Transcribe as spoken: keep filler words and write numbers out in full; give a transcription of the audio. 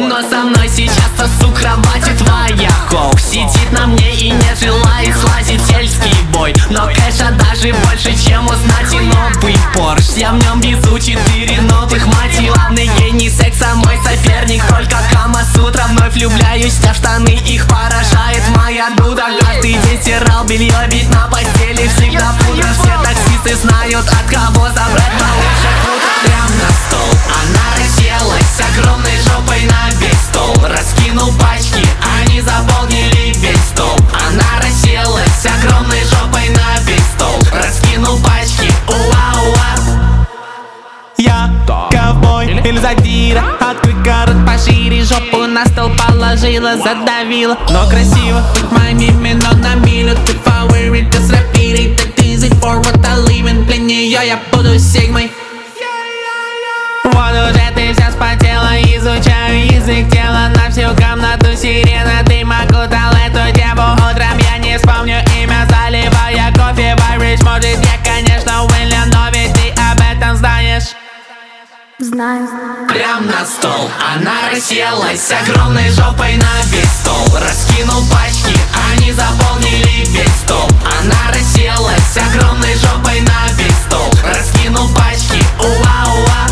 Но со мной сейчас сосу кровати твоя хоу. Сидит на мне и не желает слазить сельский бой. Но кэша даже больше, чем узнать и новый Порш. Я в нем везу четыре новых мать. Главный гений секса мой соперник. Только Камасутра, вновь влюбляюсь, а в штаны их поражает моя дуда. Каждый день стирал белье, ведь на постели всегда пудра. Все таксисты знают, от кого забрать получше утро. Прям на стол она расселась огромной жопой на весь стол. Раскинул пачки, они заполнили весь стол. Она расселась огромной жопой на весь стол. Раскинул пачки, уа-уа. Я ковбой или задира, открой город пошире. Жопу на стол положила, задавила. Но красиво, хоть моими именно на милю. Ты фаворит, ты с рапирой. Ты easy for what I live in. Для нее я буду сигмой. Вот уже ты вся спотела, изучаю язык тела. На всю комнату сирена, ты макутал эту деву. Утром я не вспомню имя, заливая кофе в Irish. Может я, конечно, Уильям, но ведь ты об этом знаешь. Знаю. Прям на стол она расселась огромной жопой на весь стол. Раскинул пачки, они заполнили весь стол. Она расселась огромной жопой на весь стол. Раскинул пачки, уа-уа.